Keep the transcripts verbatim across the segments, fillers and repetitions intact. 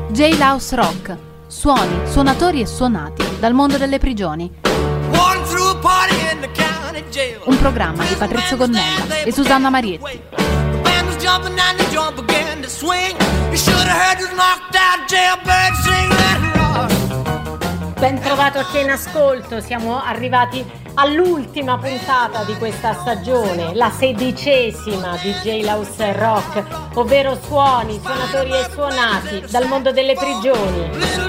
Jailhouse Rock, suoni, suonatori e suonati dal mondo delle prigioni. Un programma di Patrizio Gonnella e Susanna Marietti. Ben trovato a chi è in ascolto, siamo arrivati all'ultima puntata di questa stagione, la sedicesima di Jailhouse Rock, ovvero suoni, suonatori e suonati dal mondo delle prigioni.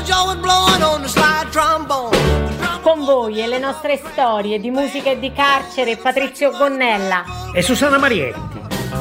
Con voi e le nostre storie di musica e di carcere, Patrizio Gonnella e Susanna Marietti.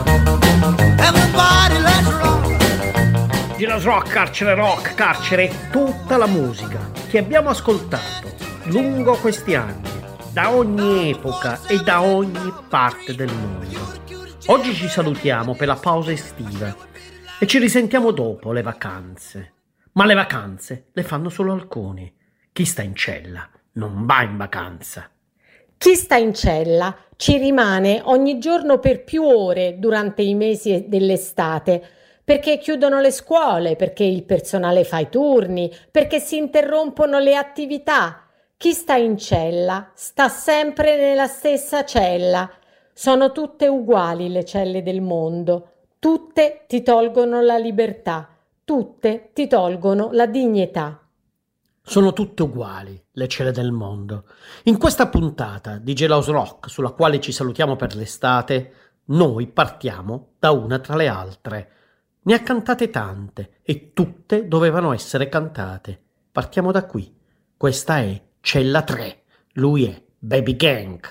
Jailhouse Rock, carcere rock, carcere, tutta la musica che abbiamo ascoltato lungo questi anni, da ogni epoca e da ogni parte del mondo. Oggi ci salutiamo per la pausa estiva e ci risentiamo dopo le vacanze. Ma le vacanze le fanno solo alcuni. Chi sta in cella non va in vacanza. Chi sta in cella ci rimane ogni giorno per più ore durante i mesi dell'estate, perché chiudono le scuole, perché il personale fa i turni, perché si interrompono le attività. Chi sta in cella sta sempre nella stessa cella. Sono tutte uguali le celle del mondo. Tutte ti tolgono la libertà. Tutte ti tolgono la dignità. Sono tutte uguali le celle del mondo. In questa puntata di Jailhouse Rock, sulla quale ci salutiamo per l'estate, noi partiamo da una tra le altre. Ne ha cantate tante e tutte dovevano essere cantate. Partiamo da qui. Questa è Cella tre. Lui è Baby Gang.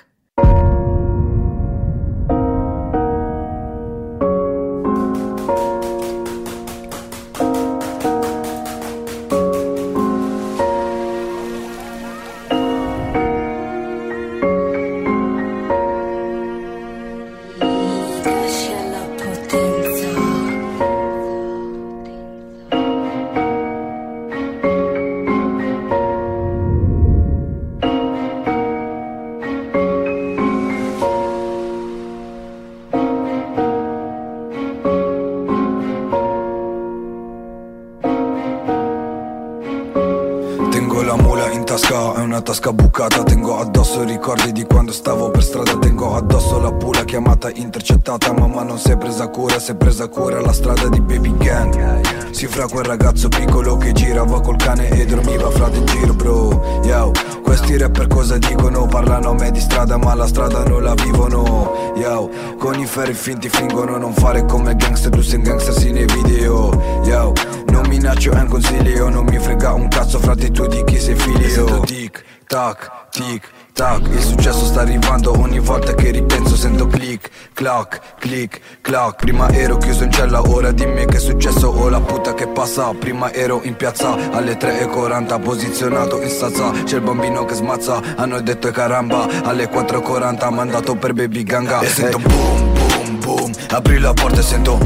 Tasca bucata, tengo addosso ricordi di quando stavo per strada. Tengo addosso la pula chiamata intercettata. Mamma non si è presa cura, si è presa cura la strada di Baby Gang. Si fra quel ragazzo piccolo che girava col cane e dormiva fra in giro, bro. Yo, questi rapper cosa dicono? Parlano a me di strada ma la strada non la vivono. Yo, con i ferri finti fingono non fare come gangster. Tu sei un gangster sì nei video. Yo, non minaccio è un consiglio. Non mi frega un cazzo frate tu di chi sei figlio. Tic tac, tic tac, il successo sta arrivando. Ogni volta che ripenso sento click, clac, click, clac. Prima ero chiuso in cella, ora dimmi che è successo. Ho la puta che passa. Prima ero in piazza alle tre e quaranta, posizionato in stanza. C'è il bambino che smazza, hanno detto e caramba. Alle quattro e quaranta mandato per Baby Ganga. E sento boom, boom, boom, apri la porta e sento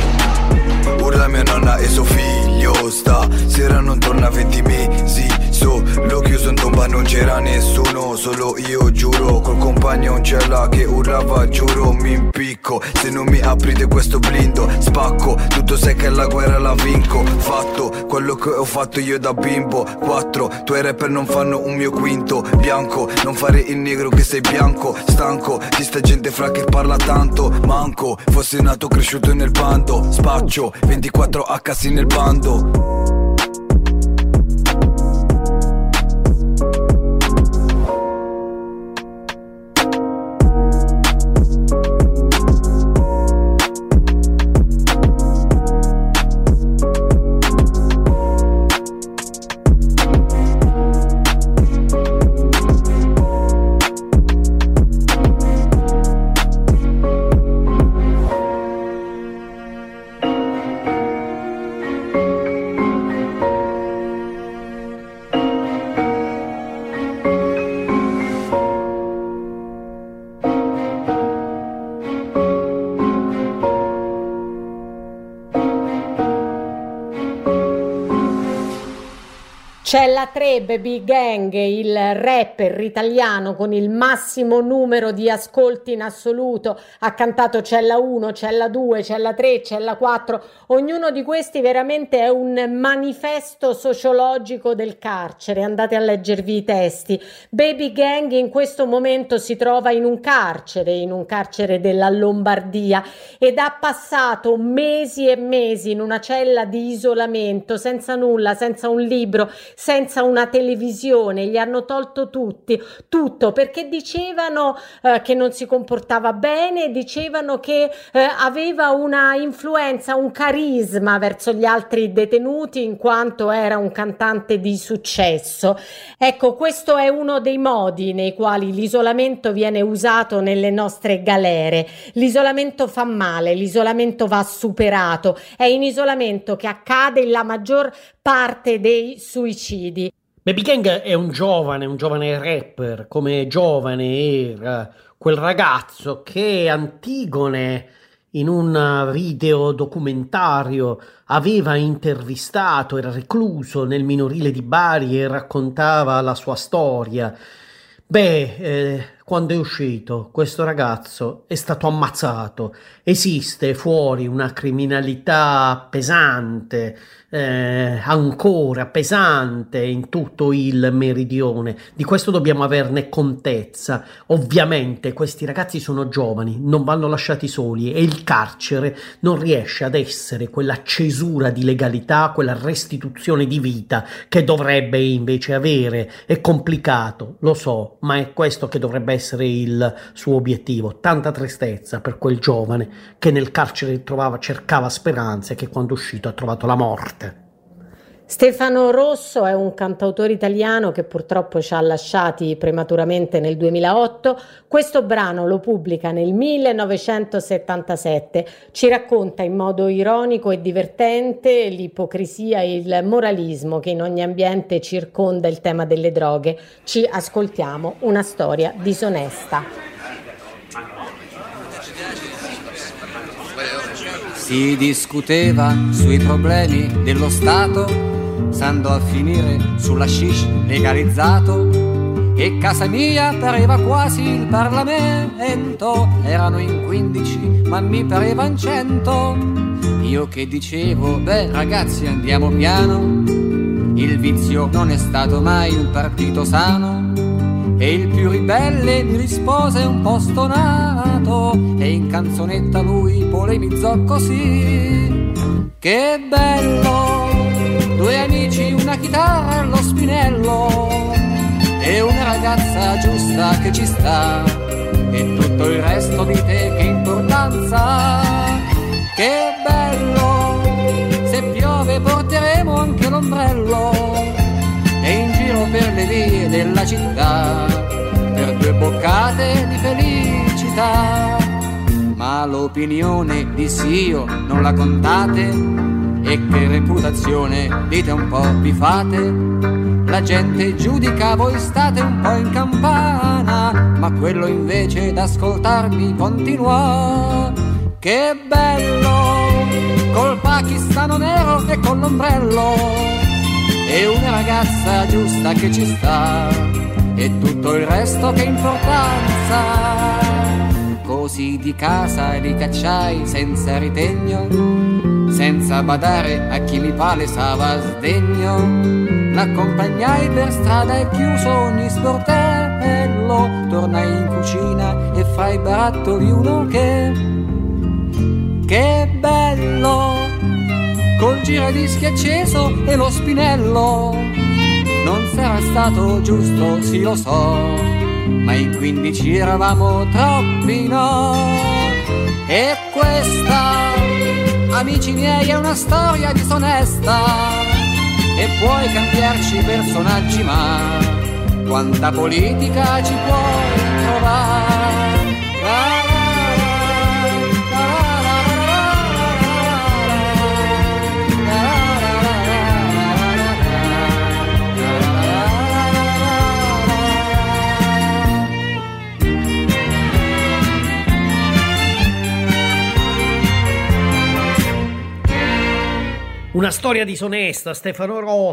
urla mia nonna e suo figlio. Sta sera non torna venti mesi. L'ho chiuso in tomba, non c'era nessuno, solo io giuro. Col compagno in cella che urlava giuro. Mi impicco, se non mi aprite questo blindo spacco. Tutto sai che la guerra la vinco. Fatto quello che ho fatto io da bimbo. Quattro, tuoi rapper non fanno un mio quinto. Bianco, non fare il negro che sei bianco. Stanco di sta gente fra che parla tanto. Manco, fossi nato cresciuto nel bando. Spaccio, ventiquattro acca sì nel bando. Cella tre, Baby Gang, il rapper italiano con il massimo numero di ascolti in assoluto, ha cantato Cella uno, Cella due, Cella tre, Cella quattro, ognuno di questi veramente è un manifesto sociologico del carcere, andate a leggervi i testi. Baby Gang in questo momento si trova in un carcere, in un carcere della Lombardia, ed ha passato mesi e mesi in una cella di isolamento, senza nulla, senza un libro, senza una televisione, gli hanno tolto tutti, tutto, perché dicevano eh, che non si comportava bene, dicevano che eh, aveva una influenza, un carisma verso gli altri detenuti in quanto era un cantante di successo. Ecco, questo è uno dei modi nei quali l'isolamento viene usato nelle nostre galere. L'isolamento fa male, l'isolamento va superato, è in isolamento che accade la maggior parte dei suicidi. Baby Gang è un giovane, un giovane rapper, come giovane era quel ragazzo che Antigone in un video documentario aveva intervistato, era recluso nel minorile di Bari e raccontava la sua storia. Beh, eh, quando è uscito questo ragazzo è stato ammazzato. Esiste fuori una criminalità pesante, eh, ancora pesante in tutto il meridione. Di questo dobbiamo averne contezza. Ovviamente questi ragazzi sono giovani, non vanno lasciati soli e il carcere non riesce ad essere quella cesura di legalità, quella restituzione di vita che dovrebbe invece avere. È complicato, lo so, ma è questo che dovrebbe essere il suo obiettivo. Tanta tristezza per quel giovane che nel carcere trovava, cercava speranze, che quando è uscito ha trovato la morte. Stefano Rosso è un cantautore italiano che purtroppo ci ha lasciati prematuramente nel duemilaotto. Questo brano lo pubblica nel millenovecentosettantasette, ci racconta in modo ironico e divertente l'ipocrisia e il moralismo che in ogni ambiente circonda il tema delle droghe. Ci ascoltiamo una storia disonesta. Si discuteva sui problemi dello Stato, stando a finire sull'hashish legalizzato, e casa mia pareva quasi il Parlamento. Erano in quindici ma mi parevan cento. Io che dicevo, beh ragazzi andiamo piano, il vizio non è stato mai un partito sano. E il più ribelle mi rispose un po' stonato, e in canzonetta lui polemizzò così: che bello, due amici, una chitarra allo spinello, e una ragazza giusta che ci sta, e tutto il resto di te che importanza. Che bello, se piove porteremo anche l'ombrello, e in giro per le vie della città, per due boccate di felicità. Ma l'opinione dissi io non la contate, e che reputazione dite un po' vi fate. La gente giudica, voi state un po' in campana, ma quello invece d'ascoltarmi continuò. Che bello, col pakistano nero e con l'ombrello, e una ragazza giusta che ci sta, e tutto il resto che importanza. Così di casa li cacciai senza ritegno, senza badare a chi mi palesava sdegno. L'accompagnai per strada e chiuso ogni sportello, tornai in cucina e fra i barattoli uno che, che bello, col giradischi acceso e lo spinello. Non sarà stato giusto, sì lo so, ma in quindici eravamo troppi, no? E questa, amici miei, è una storia disonesta, e puoi cambiarci personaggi, ma quanta politica ci puoi trovare? Una storia disonesta, Stefano Rosso.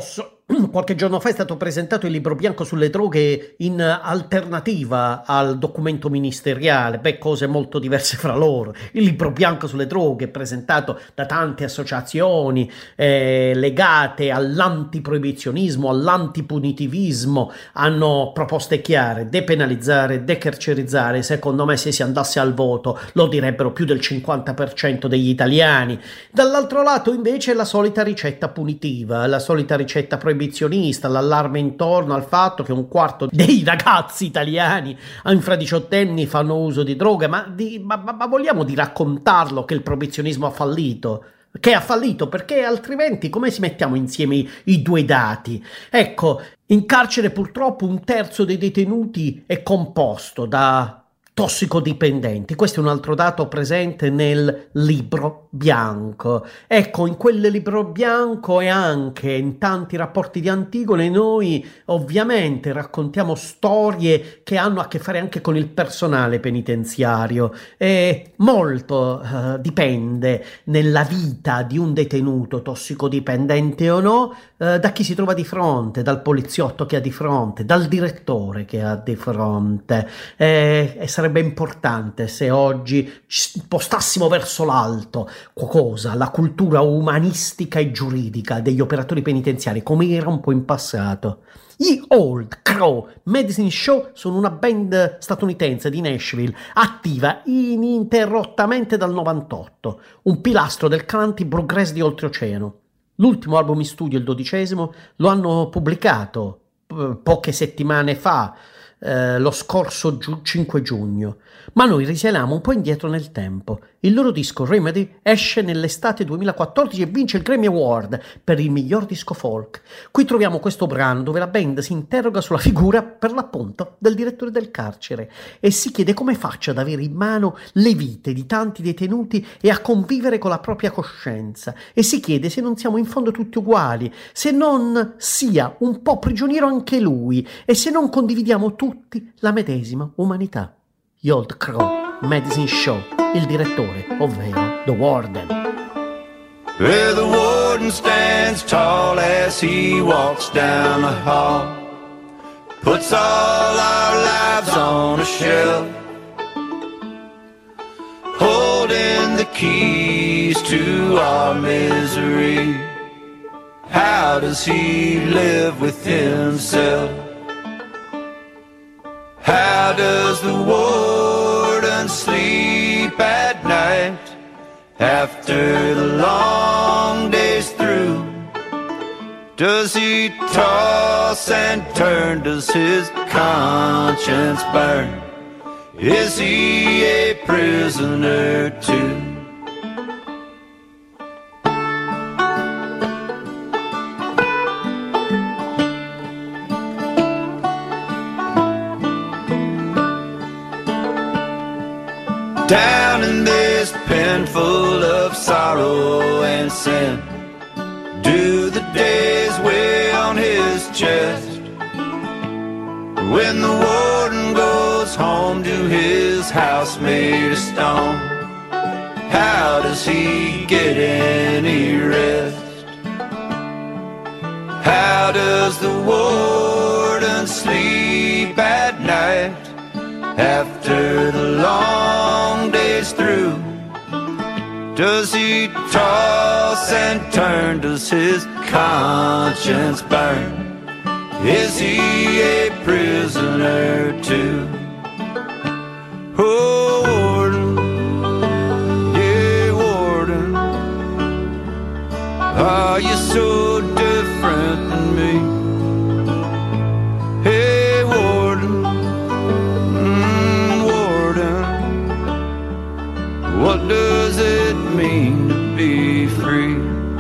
qualche giorno fa è stato presentato il libro bianco sulle droghe in alternativa al documento ministeriale, beh, cose molto diverse fra loro. Il libro bianco sulle droghe, presentato da tante associazioni eh, legate all'antiproibizionismo, all'antipunitivismo, hanno proposte chiare: depenalizzare, decarcerizzare. Secondo me, se si andasse al voto lo direbbero più del cinquanta per cento degli italiani. Dall'altro lato invece la solita ricetta punitiva, la solita ricetta proibizionista, l'allarme intorno al fatto che un quarto dei ragazzi italiani infradiciottenni fanno uso di droga. Ma, di, ma, ma vogliamo di raccontarlo che il proibizionismo ha fallito? Che ha fallito, perché altrimenti come si mettiamo insieme i, i due dati? Ecco, in carcere purtroppo un terzo dei detenuti è composto da tossicodipendenti. Questo è un altro dato presente nel libro bianco. Ecco, in quel libro bianco e anche in tanti rapporti di Antigone noi ovviamente raccontiamo storie che hanno a che fare anche con il personale penitenziario, e molto uh, dipende nella vita di un detenuto, tossicodipendente o no, uh, da chi si trova di fronte, dal poliziotto che ha di fronte, dal direttore che ha di fronte. E, e sarebbe importante se oggi spostassimo verso l'alto cosa? La cultura umanistica e giuridica degli operatori penitenziari, come era un po' in passato. Gli Old Crow Medicine Show sono una band statunitense di Nashville, attiva ininterrottamente dal novantotto, un pilastro del country bluegrass di oltreoceano. L'ultimo album in studio, il dodicesimo, lo hanno pubblicato eh, poche settimane fa, Eh, lo scorso giu- cinque giugno, ma noi risaliamo un po' indietro nel tempo. Il loro disco Remedy esce nell'estate duemilaquattordici e vince il Grammy Award per il miglior disco folk. Qui troviamo questo brano dove la band si interroga sulla figura, per l'appunto, del direttore del carcere e si chiede come faccia ad avere in mano le vite di tanti detenuti e a convivere con la propria coscienza, e si chiede se non siamo in fondo tutti uguali, se non sia un po' prigioniero anche lui e se non condividiamo tutti la medesima umanità. Gli Old Crow Medicine Show, il direttore, ovvero The Warden. Where the warden stands tall as he walks down the hall, puts all our lives on a shelf, holding the keys to our misery. How does he live with himself? How does the warden sleep at night after the long day's through? Does he toss and turn? Does his conscience burn? Is he a prisoner too? Down in this pen full of sorrow and sin, do the days weigh on his chest? When the warden goes home to his house made of stone, how does he get any rest? How does the warden sleep at night after the long day's through? Does he toss and turn? Does his conscience burn? Is he a prisoner too? Oh, warden, yeah, warden, are you so different than me? Hey, warden, what does it mean to be free?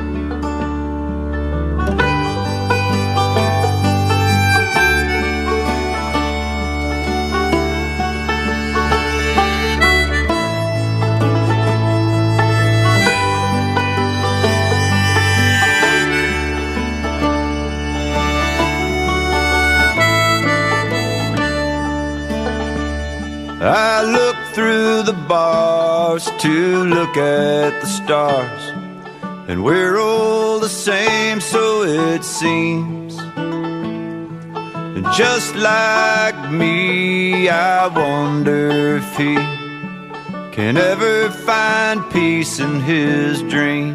I look through the bars to look at the stars, and we're all the same, so it seems. just like me. I wonder if he can ever find peace in his dreams.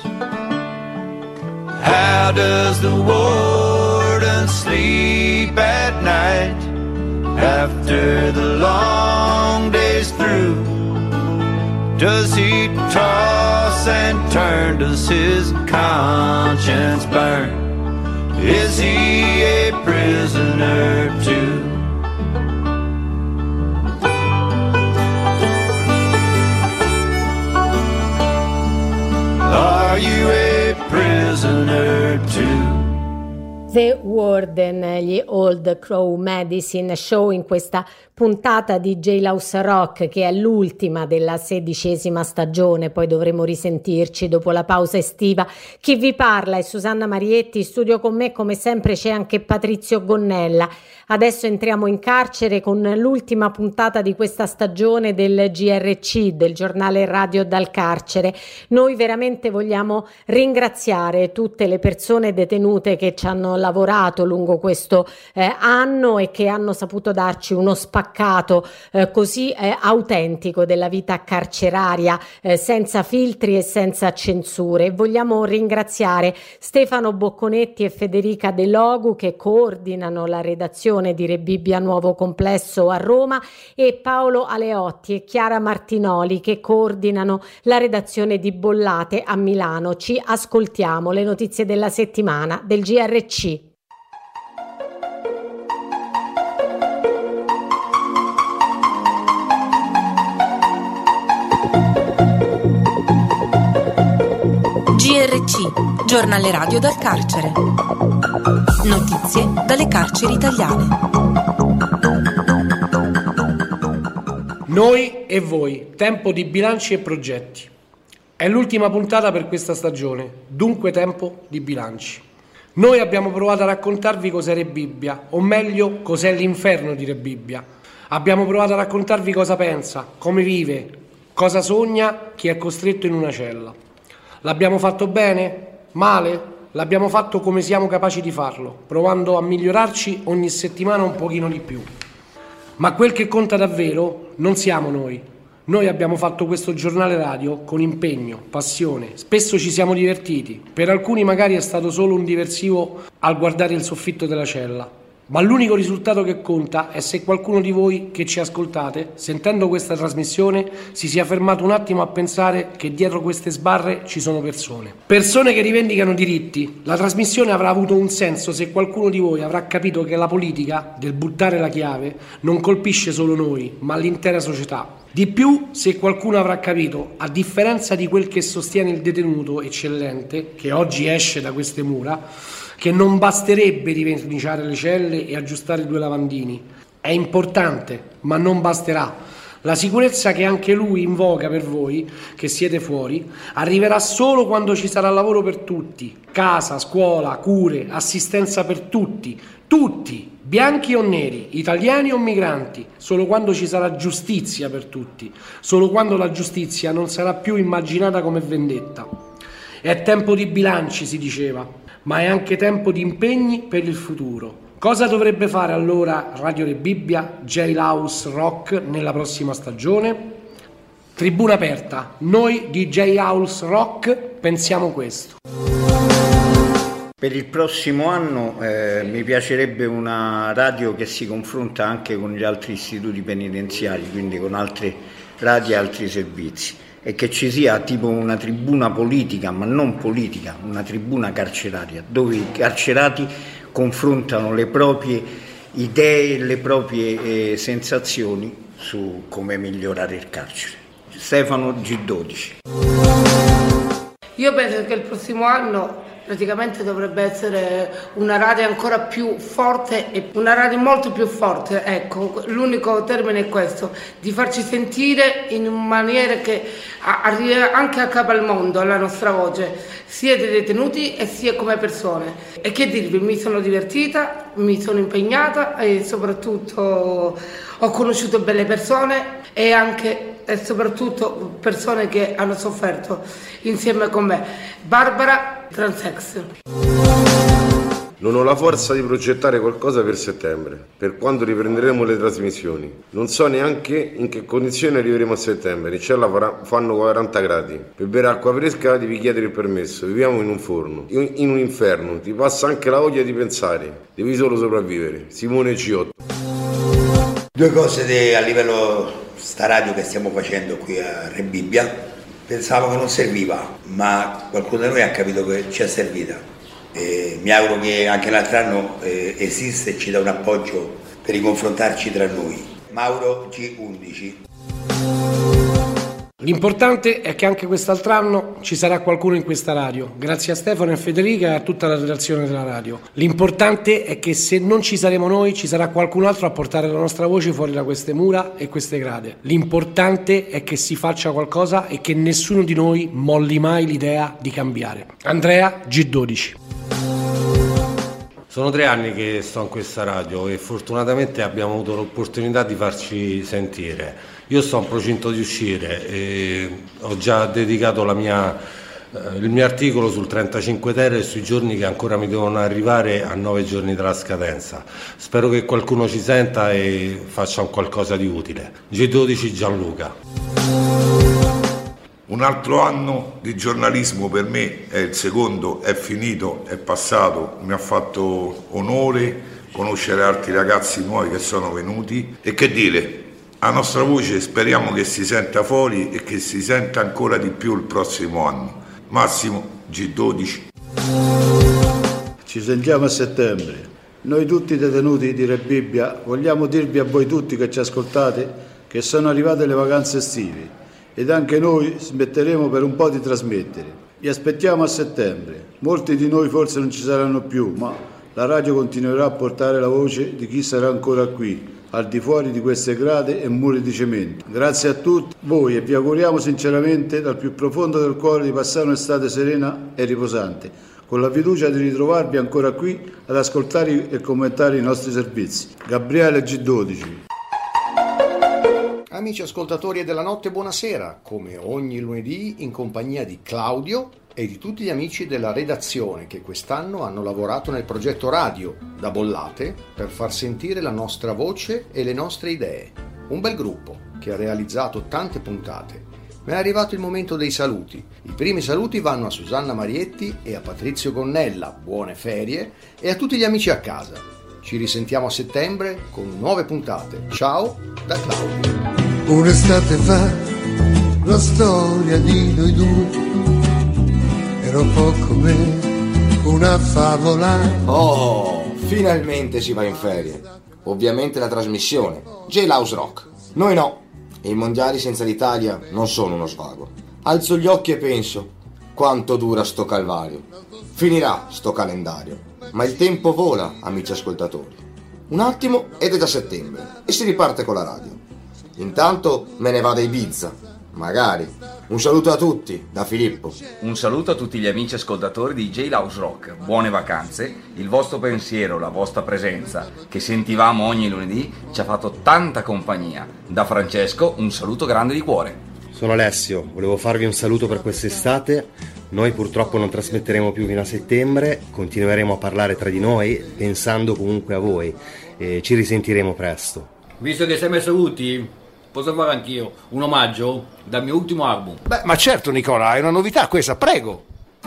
How does the warden sleep at night after the long day's through? Does he toss and turn? Does his conscience burn? Is he a prisoner too? Are you a prisoner too? The Warden, gli Old Crow Medicine Show, in questa puntata di Jailhouse Rock, che è l'ultima della sedicesima stagione. Poi dovremo risentirci dopo la pausa estiva. Chi vi parla è Susanna Marietti, in studio con me come sempre c'è anche Patrizio Gonnella. Adesso entriamo in carcere con l'ultima puntata di questa stagione del G R C, del giornale radio dal carcere. Noi veramente vogliamo ringraziare tutte le persone detenute che ci hanno lavorato lungo questo eh, anno e che hanno saputo darci uno spaccato eh, così eh, autentico della vita carceraria, eh, senza filtri e senza censure. Vogliamo ringraziare Stefano Bocconetti e Federica De Logu, che coordinano la redazione di Re Bibbia Nuovo Complesso a Roma, e Paolo Aleotti e Chiara Martinoli, che coordinano la redazione di Bollate a Milano. Ci ascoltiamo le notizie della settimana del G R C. G R C, giornale radio dal carcere. Notizie dalle carceri italiane. Noi e voi, tempo di bilanci e progetti. È l'ultima puntata per questa stagione, dunque tempo di bilanci. Noi abbiamo provato a raccontarvi cos'è Re Bibbia, o meglio, cos'è l'inferno di Re Bibbia. Abbiamo provato a raccontarvi cosa pensa, come vive, cosa sogna chi è costretto in una cella. L'abbiamo fatto bene? Male? L'abbiamo fatto come siamo capaci di farlo, provando a migliorarci ogni settimana un pochino di più. Ma quel che conta davvero non siamo noi. Noi abbiamo fatto questo giornale radio con impegno, passione, spesso ci siamo divertiti. Per alcuni magari è stato solo un diversivo al guardare il soffitto della cella. Ma l'unico risultato che conta è se qualcuno di voi che ci ascoltate, sentendo questa trasmissione, si sia fermato un attimo a pensare che dietro queste sbarre ci sono persone. Persone che rivendicano diritti. La trasmissione avrà avuto un senso se qualcuno di voi avrà capito che la politica, del buttare la chiave, non colpisce solo noi, ma l'intera società. Di più, se qualcuno avrà capito, a differenza di quel che sostiene il detenuto eccellente, che oggi esce da queste mura, che non basterebbe riverniciare le celle e aggiustare due lavandini. È importante, ma non basterà. La sicurezza che anche lui invoca per voi, che siete fuori, arriverà solo quando ci sarà lavoro per tutti. Casa, scuola, cure, assistenza per tutti. Tutti, bianchi o neri, italiani o migranti. Solo quando ci sarà giustizia per tutti. Solo quando la giustizia non sarà più immaginata come vendetta. È tempo di bilanci, si diceva, ma è anche tempo di impegni per il futuro. Cosa dovrebbe fare allora Radio Re Bibbia, Jailhouse Rock nella prossima stagione? Tribuna aperta. Noi di Jailhouse Rock pensiamo questo. Per il prossimo anno eh, mi piacerebbe una radio che si confronta anche con gli altri istituti penitenziari, quindi con altre radio e altri servizi, e che ci sia tipo una tribuna politica, ma non politica, una tribuna carceraria, dove i carcerati confrontano le proprie idee, le proprie eh, sensazioni su come migliorare il carcere. Stefano G dodici. Io penso che il prossimo anno praticamente dovrebbe essere una radio ancora più forte, e una radio molto più forte, ecco, l'unico termine è questo, di farci sentire in maniera che arrivi anche a capo al mondo, alla nostra voce, sia dei detenuti e sia come persone. E che dirvi, mi sono divertita, mi sono impegnata e soprattutto ho conosciuto belle persone e anche e soprattutto persone che hanno sofferto insieme con me. Barbara, transex. Non ho la forza di progettare qualcosa per settembre, per quando riprenderemo le trasmissioni. Non so neanche in che condizioni arriveremo a settembre. In cella farà, fanno quaranta gradi. Per bere acqua fresca devi chiedere il permesso. Viviamo in un forno, in, in un inferno. Ti passa anche la voglia di pensare. Devi solo sopravvivere. Simone G otto. Due cose de, a livello sta radio che stiamo facendo qui a Re Bibbia. Pensavo che non serviva, ma qualcuno di noi ha capito che ci è servita. Eh, mi auguro che anche l'altro anno eh, esiste e ci dà un appoggio per riconfrontarci tra noi. Mauro G undici. L'importante è che anche quest'altro anno ci sarà qualcuno in questa radio, grazie a Stefano e a Federica e a tutta la redazione della radio. L'importante è che se non ci saremo noi ci sarà qualcun altro a portare la nostra voce fuori da queste mura e queste grade. L'importante è che si faccia qualcosa e che nessuno di noi molli mai l'idea di cambiare. Andrea G dodici. Sono tre anni che sto in questa radio e fortunatamente abbiamo avuto l'opportunità di farci sentire. Io sto in procinto di uscire e ho già dedicato la mia, eh, il mio articolo sul trentacinque ter e sui giorni che ancora mi devono arrivare a nove giorni dalla scadenza. Spero che qualcuno ci senta e faccia un qualcosa di utile. G dodici Gianluca. Un altro anno di giornalismo per me è il secondo, è finito, è passato, mi ha fatto onore conoscere altri ragazzi nuovi che sono venuti e che dire, la nostra voce speriamo che si senta fuori e che si senta ancora di più il prossimo anno. Massimo G dodici. Ci sentiamo a settembre. Noi tutti detenuti di Re Bibbia vogliamo dirvi a voi tutti che ci ascoltate che sono arrivate le vacanze estive. Ed anche noi smetteremo per un po' di trasmettere. Vi aspettiamo a settembre. Molti di noi forse non ci saranno più, ma la radio continuerà a portare la voce di chi sarà ancora qui, al di fuori di queste grade e muri di cemento. Grazie a tutti voi e vi auguriamo sinceramente dal più profondo del cuore di passare un'estate serena e riposante, con la fiducia di ritrovarvi ancora qui ad ascoltare e commentare i nostri servizi. Gabriele G dodici. Amici ascoltatori della notte, buonasera, come ogni lunedì in compagnia di Claudio e di tutti gli amici della redazione che quest'anno hanno lavorato nel progetto radio da Bollate per far sentire la nostra voce e le nostre idee. Un bel gruppo che ha realizzato tante puntate. Ma è arrivato il momento dei saluti. I primi saluti vanno a Susanna Marietti e a Patrizio Gonnella, buone ferie, e a tutti gli amici a casa. Ci risentiamo a settembre con nuove puntate. Ciao da Claudio. Un'estate fa, la storia di noi due era un po' come una favola. Oh, finalmente si va in ferie. Ovviamente la trasmissione Jailhouse Rock. Noi no. E i mondiali senza l'Italia non sono uno svago. Alzo gli occhi e penso, quanto dura sto calvario. Finirà sto calendario. Ma il tempo vola, amici ascoltatori. Un attimo ed è già settembre e si riparte con la radio. Intanto me ne vado a Ibiza, magari. Un saluto a tutti, da Filippo. Un saluto a tutti gli amici ascoltatori di Jailhouse Rock. Buone vacanze. Il vostro pensiero, la vostra presenza, che sentivamo ogni lunedì, ci ha fatto tanta compagnia. Da Francesco, un saluto grande di cuore. Sono Alessio, volevo farvi un saluto per quest'estate. Noi purtroppo non trasmetteremo più fino a settembre, continueremo a parlare tra di noi, pensando comunque a voi. E ci risentiremo presto. Visto che sei messo saluti, posso fare anch'io un omaggio dal mio ultimo album? Beh, ma certo Nicola, è una novità questa, prego.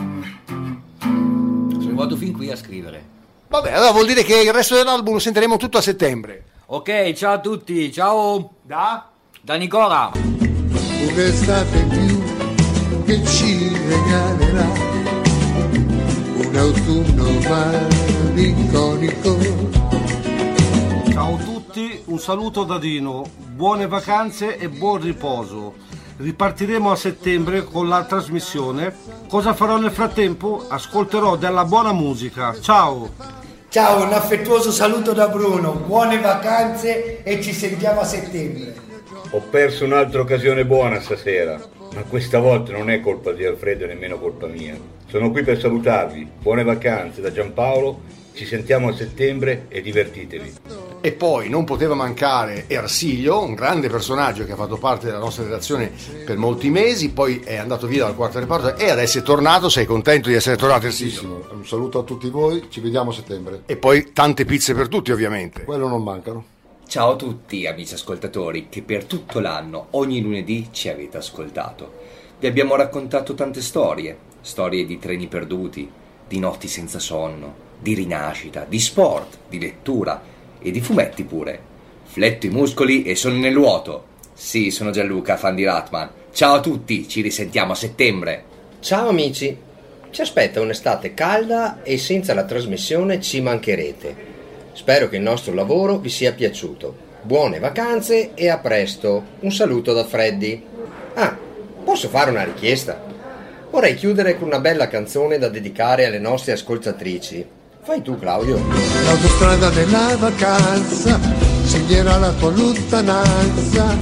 Sono arrivato fin qui a scrivere. Vabbè, allora vuol dire che il resto dell'album lo sentiremo tutto a settembre. Ok, ciao a tutti, ciao. Da? Da Nicola. Un'estate in più che ci regalerà un autunno malinconico. Ciao a tutti, un saluto da Dino, buone vacanze e buon riposo. Ripartiremo a settembre con la trasmissione. Cosa farò nel frattempo? Ascolterò della buona musica. Ciao! Ciao, un affettuoso saluto da Bruno, buone vacanze e ci sentiamo a settembre. Ho perso un'altra occasione buona stasera, ma questa volta non è colpa di Alfredo e nemmeno colpa mia. Sono qui per salutarvi, buone vacanze da Giampaolo, ci sentiamo a settembre e divertitevi. E poi non poteva mancare Ersilio, un grande personaggio che ha fatto parte della nostra redazione per molti mesi, poi è andato via dal quarto reparto e adesso è tornato. Sei contento di essere tornato, Ersilio? Un saluto a tutti voi, ci vediamo a settembre. E poi tante pizze per tutti, ovviamente. Quello non mancano. Ciao a tutti amici ascoltatori che per tutto l'anno, ogni lunedì, ci avete ascoltato. Vi abbiamo raccontato tante storie, storie di treni perduti, di notti senza sonno, di rinascita, di sport, di lettura e di fumetti pure. Fletto i muscoli e sono nel vuoto. Sì, sono Gianluca, fan di Ratman. Ciao a tutti, ci risentiamo a settembre. Ciao amici, ci aspetta un'estate calda e senza la trasmissione ci mancherete. Spero che il nostro lavoro vi sia piaciuto. Buone vacanze e a presto. Un saluto da Freddy. Ah, posso fare una richiesta? Vorrei chiudere con una bella canzone da dedicare alle nostre ascoltatrici. Fai tu, Claudio. L'autostrada della vacanza segnerà la tua lontananza.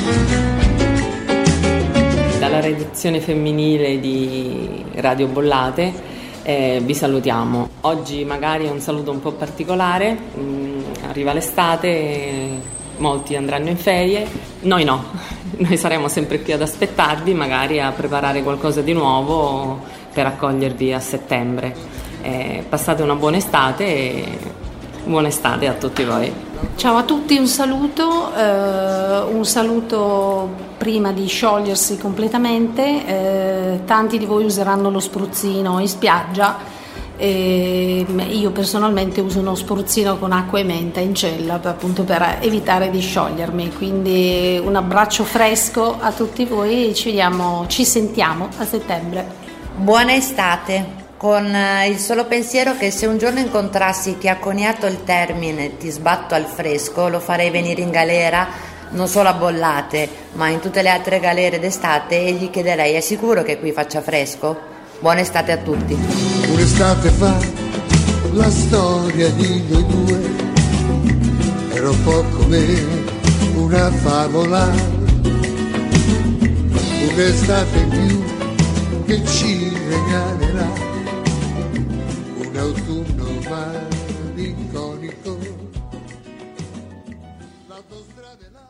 Dalla redazione femminile di Radio Bollate eh, vi salutiamo. Oggi magari è un saluto un po' particolare, mm, arriva l'estate, e molti andranno in ferie, noi no, noi saremo sempre qui ad aspettarvi, magari a preparare qualcosa di nuovo per accogliervi a settembre. Eh, passate una buona estate e buona estate a tutti voi. Ciao a tutti, un saluto, eh, un saluto prima di sciogliersi completamente. Eh, tanti di voi useranno lo spruzzino in spiaggia, e io personalmente uso uno spruzzino con acqua e menta in cella per, appunto per evitare di sciogliermi. Quindi un abbraccio fresco a tutti voi e ci vediamo, ci sentiamo a settembre. Buona estate. Con il solo pensiero che se un giorno incontrassi chi ha coniato il termine ti sbatto al fresco, lo farei venire in galera, non solo a Bollate, ma in tutte le altre galere d'estate, e gli chiederei: è sicuro che qui faccia fresco? Buona estate a tutti. Un'estate fa la storia di noi due era un po' come una favola, un'estate in più che ci regalerà un autunno malinconico. L'autostrada è là.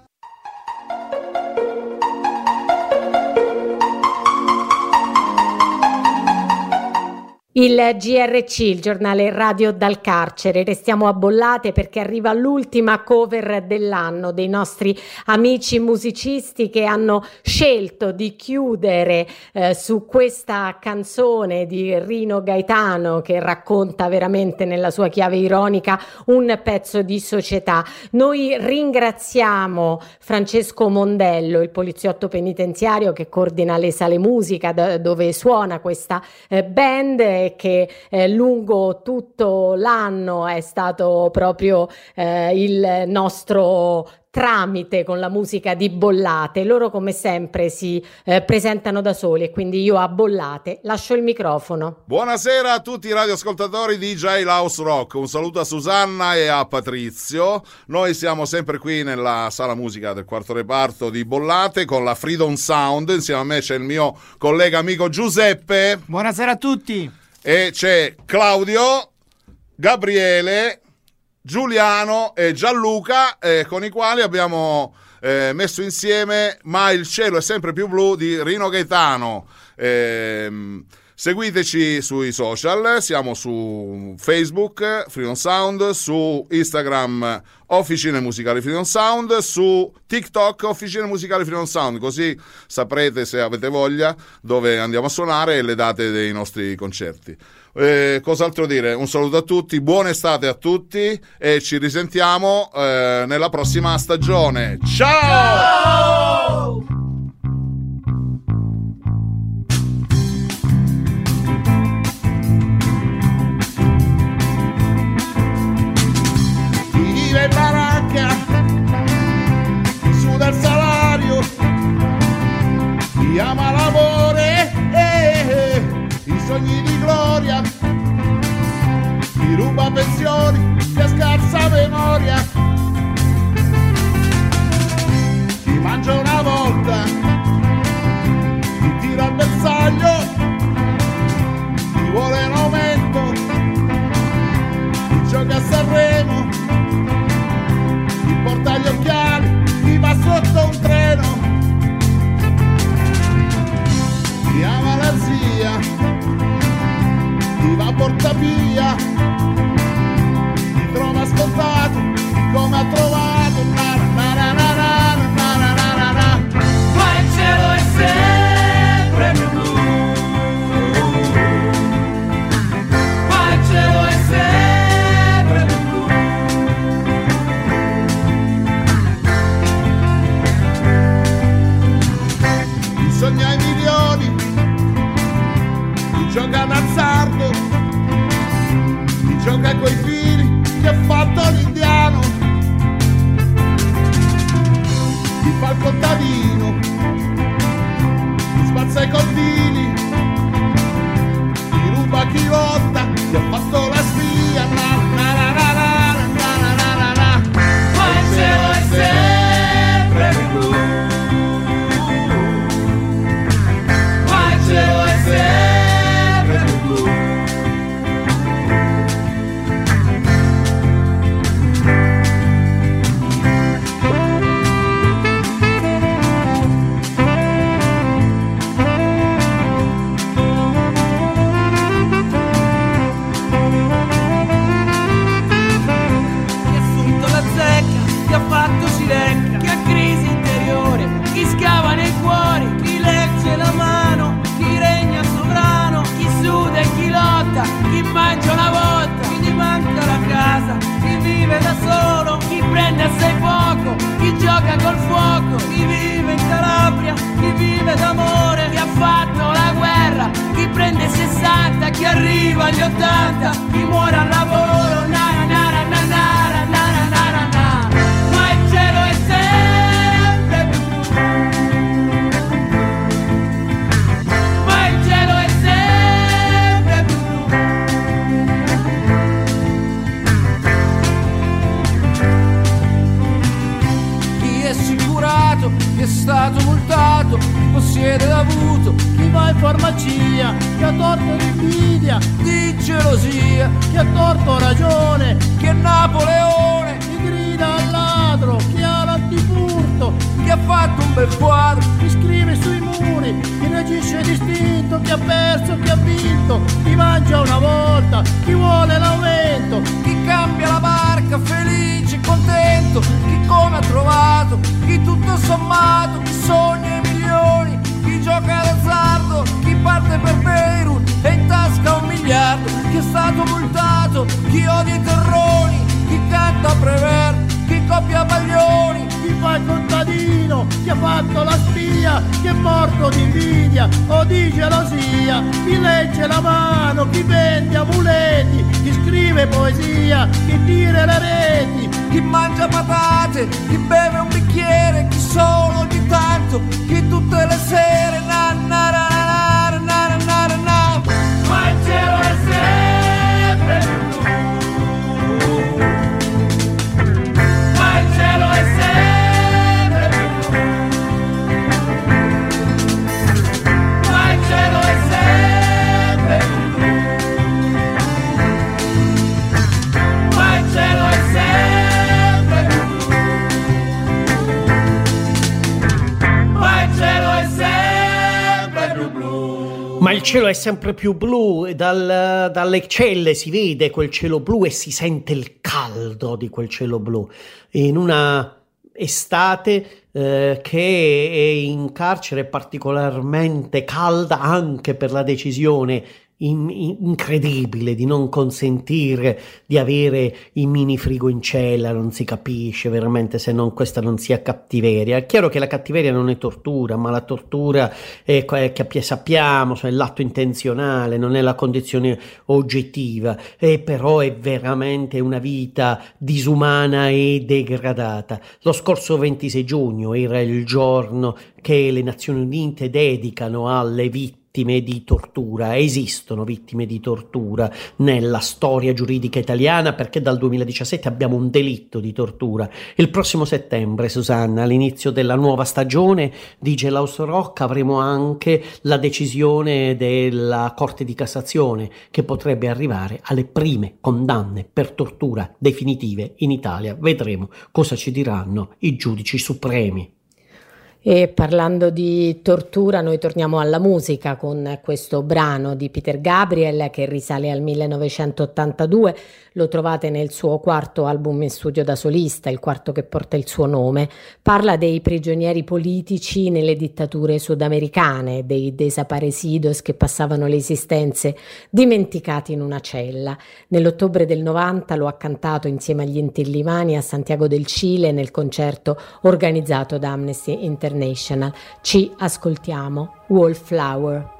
Il G R C, il giornale radio dal carcere. Restiamo a Bollate perché arriva l'ultima cover dell'anno dei nostri amici musicisti che hanno scelto di chiudere eh, su questa canzone di Rino Gaetano, che racconta veramente nella sua chiave ironica un pezzo di società. Noi ringraziamo Francesco Mondello, il poliziotto penitenziario che coordina le sale musica d- dove suona questa eh, band, che eh, lungo tutto l'anno è stato proprio eh, il nostro tramite con la musica di Bollate. Loro come sempre si eh, presentano da soli e quindi io a Bollate lascio il microfono. Buonasera a tutti i radioascoltatori di J House Rock, un saluto a Susanna e a Patrizio. Noi siamo sempre qui nella sala musica del quarto reparto di Bollate con la Freedom Sound. Insieme a me c'è il mio collega amico Giuseppe. Buonasera a tutti. E c'è Claudio, Gabriele, Giuliano e Gianluca, eh, con i quali abbiamo eh, messo insieme Ma il cielo è sempre più blu di Rino Gaetano. Eh, seguiteci sui social, siamo su Facebook Freedom Sound, su Instagram Officine Musicali Freedom Sound, su TikTok Officine Musicali Freedom Sound, così saprete, se avete voglia, dove andiamo a suonare e le date dei nostri concerti. Eh, cos'altro dire? Un saluto a tutti, buona estate a tutti e ci risentiamo eh, nella prossima stagione. Ciao! Chi vive in baracca, chi suda il salario, chi ama l'amore, eh, eh, i sogni di gloria, chi ruba pensioni, chi ha scarsa memoria, chi mangia una volta, chi tira al bersaglio, chi vuole un aumento, chi gioca a Sanremo, a quei fili che ha fatto l'indiano, ti fa il contadino, ti spazza i confini, ti ruba chi lotta, ti ha fatto la spia, na na na na na na na na na na. Ma il cielo è sempre blu, ma il cielo è sempre blu. Chi ha fatto silenca, chi ha crisi interiore, chi scava nei cuori, chi legge la mano, chi regna sovrano, chi suda e chi lotta, chi mangia una volta, chi gli manca la casa, chi vive da solo, chi prende assai poco, chi gioca col fuoco, chi vive in Calabria, chi vive d'amore, chi ha fatto la guerra, chi prende sessanta, chi arriva agli ottanta, chi muore al lavoro, na na na na na na na na na na. Chi è stato multato, chi possiede l'avuto, chi va in farmacia, chi ha torto l'invidia, di gelosia, chi ha torto ragione, chi è Napoleone, chi grida al ladro, chi ha l'antifurto, chi ha fatto un bel quadro, chi scrive sui muri, chi reagisce distinto, chi ha perso, chi ha vinto, chi mangia una volta, chi vuole l'aumento, chi cambia la barca felice e contento, chi come ha trovato, chi tutto sommato, chi sogna i milioni, chi gioca d'azzardo, chi parte per Beirut e in tasca un miliardo, chi è stato multato, chi odia i terroni, chi canta Prevert, chi coppia Baglioni, chi fa il contadino, chi ha fatto la spia, chi è morto di invidia o di gelosia, chi legge la mano, chi vende amuleti, chi scrive poesia, chi tira le reti, chi mangia patate, chi beve un bicchiere, chi solo ogni tanto, chi tutte le sere na na na na na na na na. Ma il cielo è sempre blu, ma il cielo è sempre blu, ma il cielo è sempre blu, ma il cielo è sempre blu, ma il cielo è sempre più blu. Ma il cielo è sempre più blu e dal, dalle celle si vede quel cielo blu e si sente il caldo di quel cielo blu. In una estate eh, che è in carcere particolarmente calda anche per la decisione In, in, incredibile di non consentire di avere i mini frigo in cella. Non si capisce veramente se non questa non sia cattiveria. È chiaro che la cattiveria non è tortura, ma la tortura è, è che sappiamo è l'atto intenzionale, non è la condizione oggettiva, e però è veramente una vita disumana e degradata. Lo scorso ventisei giugno era il giorno che le Nazioni Unite dedicano alle vittime di tortura. Esistono vittime di tortura nella storia giuridica italiana perché dal duemiladiciassette abbiamo un delitto di tortura. Il prossimo settembre, Susanna, all'inizio della nuova stagione di Jailhouse Rock, avremo anche la decisione della Corte di Cassazione che potrebbe arrivare alle prime condanne per tortura definitive in Italia. Vedremo cosa ci diranno i giudici supremi. E parlando di tortura, noi torniamo alla musica con questo brano di Peter Gabriel che risale al millenovecentottantadue. Lo trovate nel suo quarto album in studio da solista, il quarto che porta il suo nome. Parla dei prigionieri politici nelle dittature sudamericane, dei desaparecidos che passavano le esistenze dimenticati in una cella. Nell'ottobre del novanta lo ha cantato insieme agli Inti-Illimani a Santiago del Cile nel concerto organizzato da Amnesty International. Ci ascoltiamo Wallflower.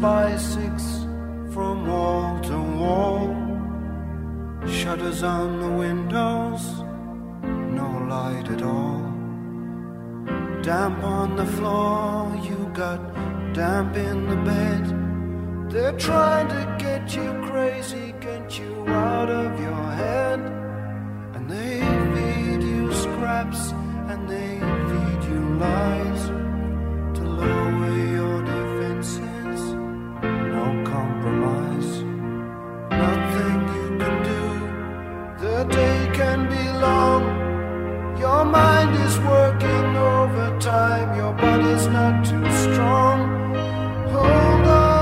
by six from wall to wall. Shutters on the windows, no light at all. Damp on the floor, you got damp in the bed. They're trying to get you crazy, get you out of your head. And they feed you scraps and they feed you lies to lower your defenses. No compromise, nothing you can do. The day can be long. Your mind is working overtime. Your body's not too strong. Hold on.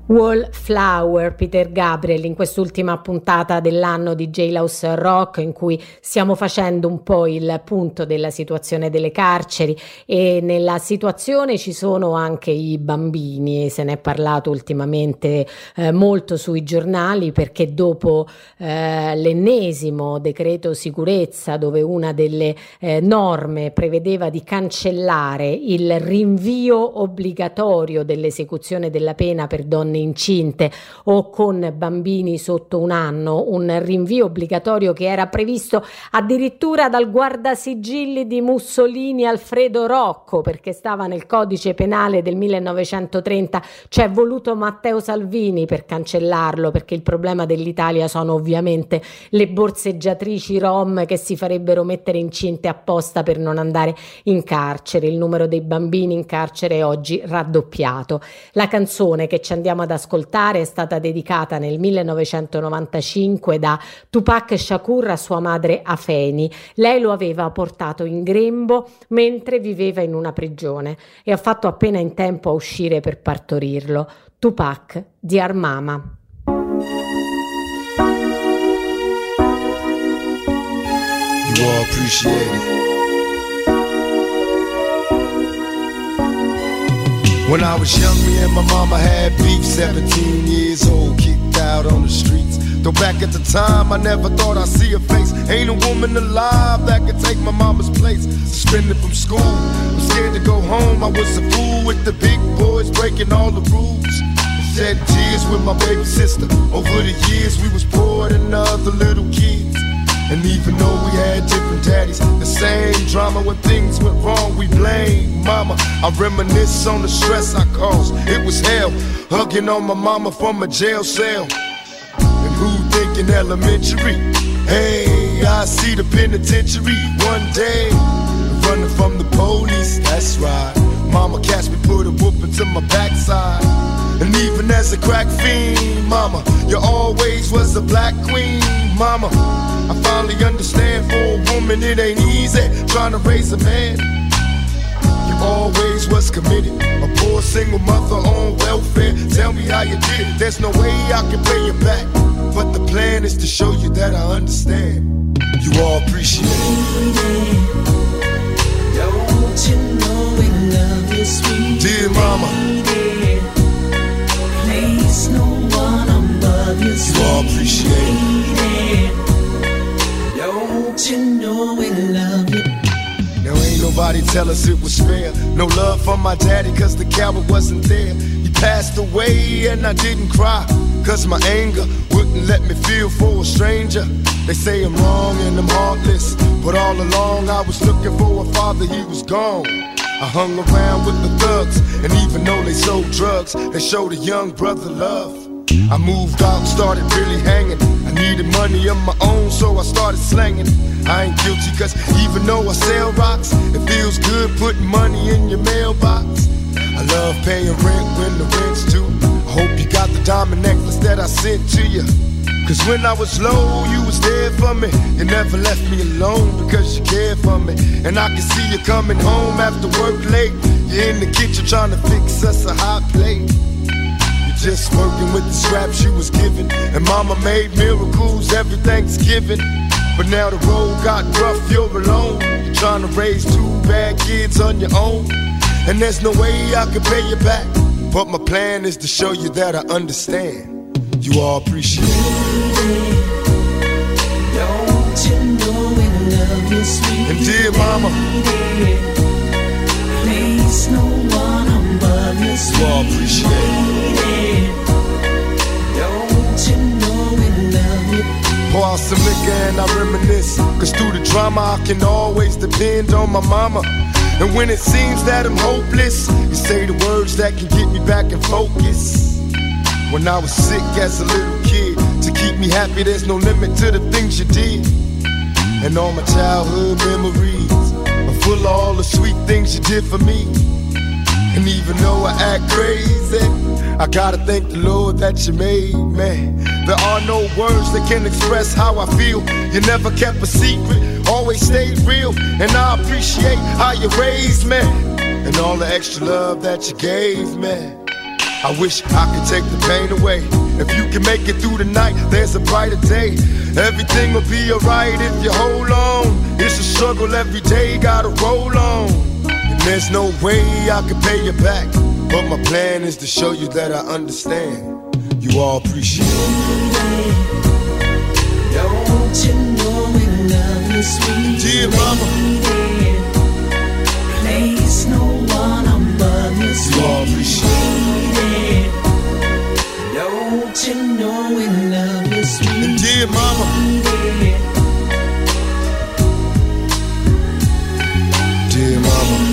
Wallflower, Peter Gabriel, in quest'ultima puntata dell'anno di Jailhouse Rock, in cui stiamo facendo un po' il punto della situazione delle carceri, e nella situazione ci sono anche i bambini. Se ne è parlato ultimamente eh, molto sui giornali, perché dopo eh, l'ennesimo decreto sicurezza, dove una delle eh, norme prevedeva di cancellare il rinvio obbligatorio dell'esecuzione della pena per donne incinte o con bambini sotto un anno, un rinvio obbligatorio che era previsto addirittura dal guardasigilli di Mussolini Alfredo Rocco, perché stava nel codice penale del millenovecentotrenta. C'è voluto Matteo Salvini per cancellarlo, perché il problema dell'Italia sono ovviamente le borseggiatrici rom che si farebbero mettere incinte apposta per non andare in carcere. Il numero dei bambini in carcere è oggi raddoppiato. La canzone che ci andiamo ad ascoltare è stata dedicata nel millenovecentonovantacinque da Tupac Shakur a sua madre Afeni. Lei lo aveva portato in grembo mentre viveva in una prigione e ha fatto appena in tempo a uscire per partorirlo. Tupac, Dear Mama. You all appreciate it. When I was young, me and my mama had beef, seventeen years old, kicked out on the streets. Though back at the time, I never thought I'd see her face. Ain't a woman alive that could take my mama's place. Suspended from school, I'm scared to go home. I was a fool with the big boys, breaking all the rules. Shed tears with my baby sister. Over the years, we was poor than other little kids. And even though we had different daddies, the same drama when things went wrong, we blame mama. I reminisce on the stress I caused. It was hell, hugging on my mama from a jail cell. And who thinking elementary? Hey, I see the penitentiary one day. Running from the police, that's right. Mama catch me, put a whooping to my backside. And even as a crack fiend, mama, you always was a black queen, mama. I finally understand, for a woman it ain't easy trying to raise a man. You always was committed, a poor single mother on welfare. Tell me how you did it, there's no way I can pay you back. But the plan is to show you that I understand. You all appreciate it. Don't you know we love you, sweet dear mama. Place no one above you, sweet you all appreciate it. Don't you know we love you? Now ain't nobody tell us it was fair. No love for my daddy cause the coward wasn't there. He passed away and I didn't cry, cause my anger wouldn't let me feel for a stranger. They say I'm wrong and I'm heartless, but all along I was looking for a father, he was gone. I hung around with the thugs, and even though they sold drugs, they showed a young brother love. I moved out, started really hanging. I needed money of my own, so I started slanging. I ain't guilty, cause even though I sell rocks, it feels good putting money in your mailbox. I love paying rent when the rent's due. I hope you got the diamond necklace that I sent to you. Cause when I was low, you was there for me. You never left me alone because you cared for me. And I can see you coming home after work late. You're in the kitchen trying to fix us a hot plate. Just working with the scraps you was given. And mama made miracles every Thanksgiving. But now the road got rough, you're alone. You're trying to raise two bad kids on your own. And there's no way I can pay you back. But my plan is to show you that I understand. You all appreciate it. Don't you know we love you, sweet and dear mama, place no one above you, sweet you all appreciate it. Don't you know we love you? Pour out some liquor and I reminisce, cause through the drama I can always depend on my mama. And when it seems that I'm hopeless, you say the words that can get me back in focus. When I was sick as a little kid, to keep me happy there's no limit to the things you did. And all my childhood memories are full of all the sweet things you did for me. And even though I act crazy, I gotta thank the Lord that you made me. There are no words that can express how I feel. You never kept a secret, always stayed real. And I appreciate how you raised me, and all the extra love that you gave me. I wish I could take the pain away. If you can make it through the night, there's a brighter day. Everything will be alright if you hold on. It's a struggle every day, gotta roll on. And there's no way I can pay you back, but my plan is to show you that I understand. You all appreciate it. Don't you know we love you, sweet dear mama? Place no one above you, sweet you all appreciate it. Don't you know we love you, sweet and dear mama? Dear mama.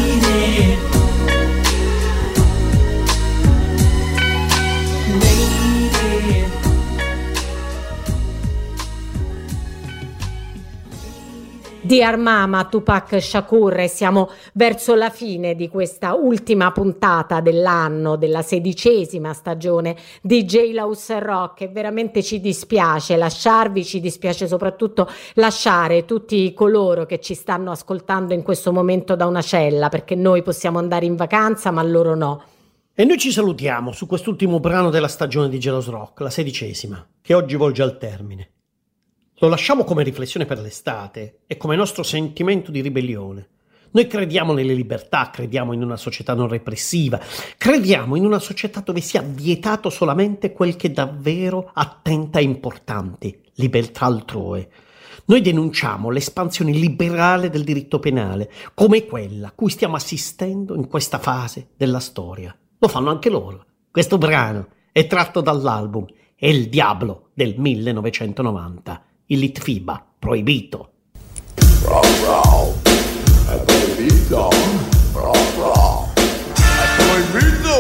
Dear Mama, Tupac Shakur, e siamo verso la fine di questa ultima puntata dell'anno, della sedicesima stagione di Jailhouse Rock, e veramente ci dispiace lasciarvi, ci dispiace soprattutto lasciare tutti coloro che ci stanno ascoltando in questo momento da una cella, perché noi possiamo andare in vacanza ma loro no. E noi ci salutiamo su quest'ultimo brano della stagione di Jailhouse Rock, la sedicesima, che oggi volge al termine. Lo lasciamo come riflessione per l'estate e come nostro sentimento di ribellione. Noi crediamo nelle libertà, crediamo in una società non repressiva, crediamo in una società dove sia vietato solamente quel che davvero attenta e importante, libertà altrui. Noi denunciamo l'espansione liberale del diritto penale, come quella a cui stiamo assistendo in questa fase della storia. Lo fanno anche loro. Questo brano è tratto dall'album El Diablo del millenovecentonovanta. Il Litfiba, proibito. Bro, bro, è proibito. Bro, bro, è proibito.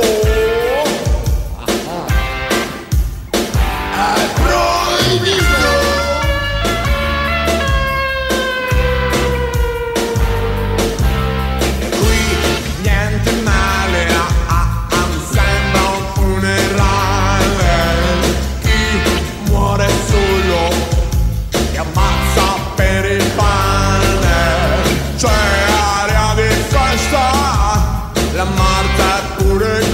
È proibito. Qui niente male, ah, ah, ah, mi sembra un funerale. Chi muore solo ammazza per il pane, c'è aria di festa, la morte è pure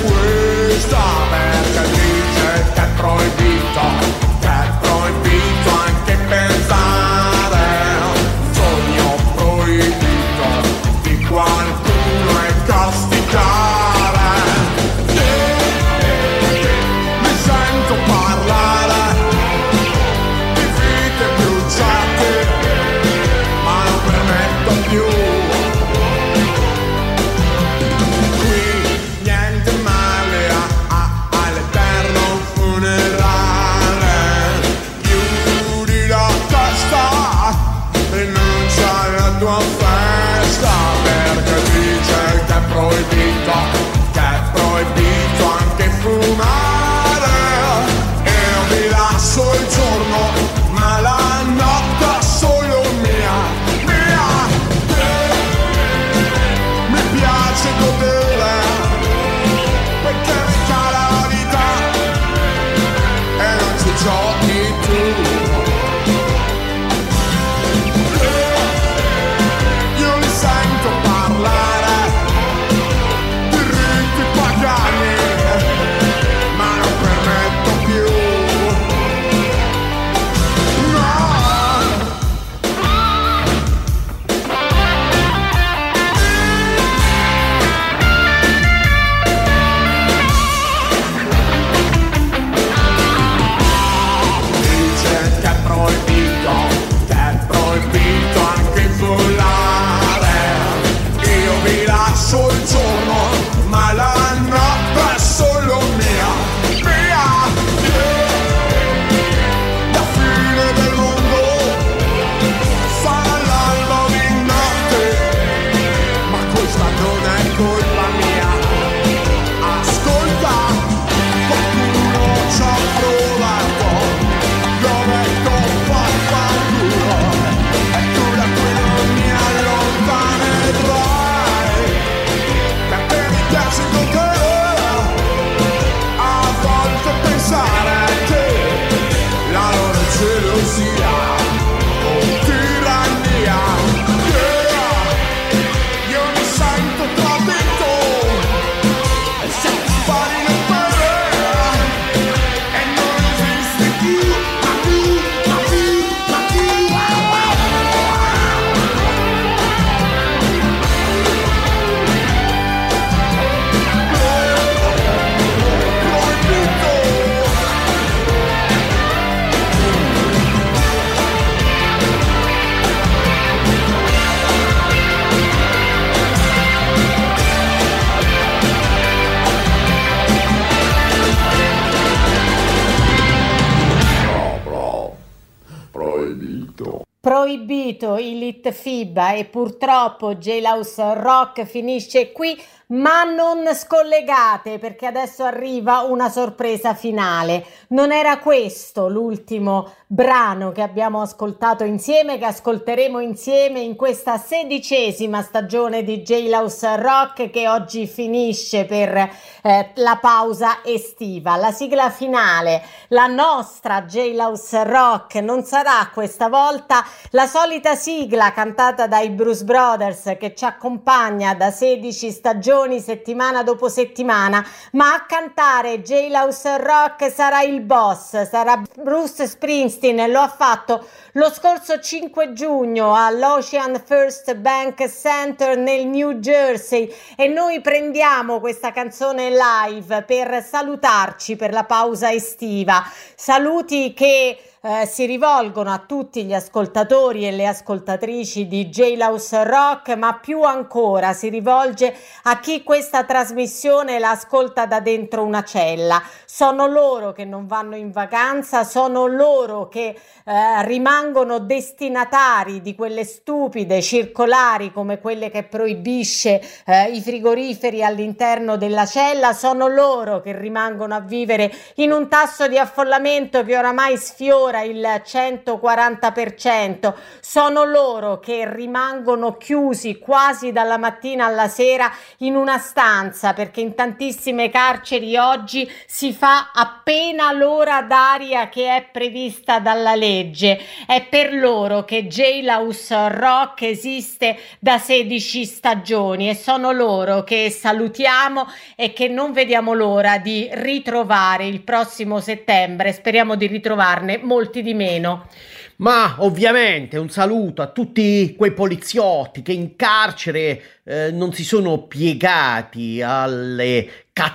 proibito il Litfiba e purtroppo Jailhouse Rock finisce qui, ma non scollegate perché adesso arriva una sorpresa finale. Non era questo l'ultimo brano che abbiamo ascoltato insieme, che ascolteremo insieme in questa sedicesima stagione di Jailhouse Rock che oggi finisce per eh, la pausa estiva. La sigla finale, la nostra Jailhouse Rock, non sarà questa volta la solita sigla cantata dai Bruce Brothers che ci accompagna da sedici stagioni settimana dopo settimana, ma a cantare Jailhouse Rock sarà il boss, sarà Bruce Springsteen. Lo ha fatto lo scorso cinque giugno all'Ocean First Bank Center nel New Jersey e noi prendiamo questa canzone live per salutarci per la pausa estiva. Saluti che Eh, si rivolgono a tutti gli ascoltatori e le ascoltatrici di Jailhouse Rock, ma più ancora si rivolge a chi questa trasmissione la ascolta da dentro una cella. Sono loro che non vanno in vacanza, sono loro che eh, rimangono destinatari di quelle stupide circolari come quelle che proibisce eh, i frigoriferi all'interno della cella, sono loro che rimangono a vivere in un tasso di affollamento che oramai sfiora il centoquaranta per cento, sono loro che rimangono chiusi quasi dalla mattina alla sera in una stanza perché in tantissime carceri oggi si fa appena l'ora d'aria che è prevista dalla legge. È per loro che Jailhouse Rock esiste da sedici stagioni e sono loro che salutiamo e che non vediamo l'ora di ritrovare il prossimo settembre. Speriamo di ritrovarne molti di meno. Ma ovviamente un saluto a tutti quei poliziotti che in carcere eh, non si sono piegati alle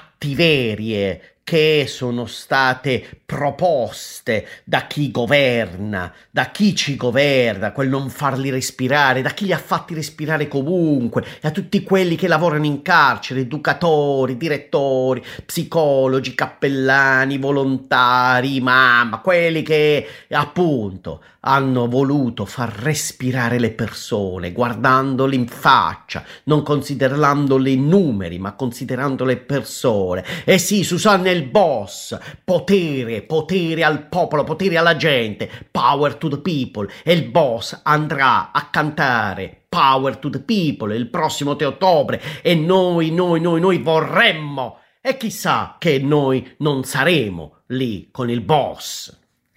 cattiverie che sono state proposte da chi governa, da chi ci governa, quel non farli respirare, da chi li ha fatti respirare comunque, e a tutti quelli che lavorano in carcere, educatori, direttori, psicologi, cappellani, volontari, mamma, quelli che appunto hanno voluto far respirare le persone, guardandole in faccia, non considerandole i numeri, ma considerando le persone. E sì, Susanna è il boss, potere, potere al popolo, potere alla gente, power to the people, e il boss andrà a cantare Power to the People il prossimo tre ottobre e noi, noi, noi, noi vorremmo, e chissà che noi non saremo lì con il boss.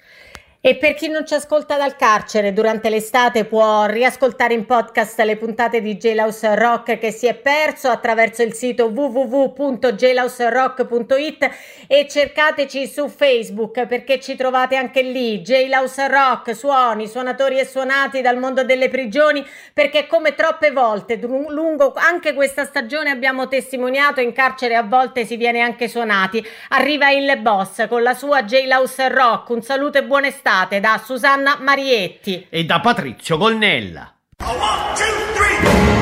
E per chi non ci ascolta dal carcere durante l'estate può riascoltare in podcast le puntate di Jailhouse Rock che si è perso attraverso il sito w w w punto jailhouse rock punto i t e cercateci su Facebook perché ci trovate anche lì. Jailhouse Rock, suoni, suonatori e suonati dal mondo delle prigioni, perché come troppe volte lungo anche questa stagione abbiamo testimoniato, in carcere a volte si viene anche suonati. Arriva il boss con la sua Jailhouse Rock. Un saluto e buona estate da Susanna Marietti e da Patrizio Gonnella. One, two, three.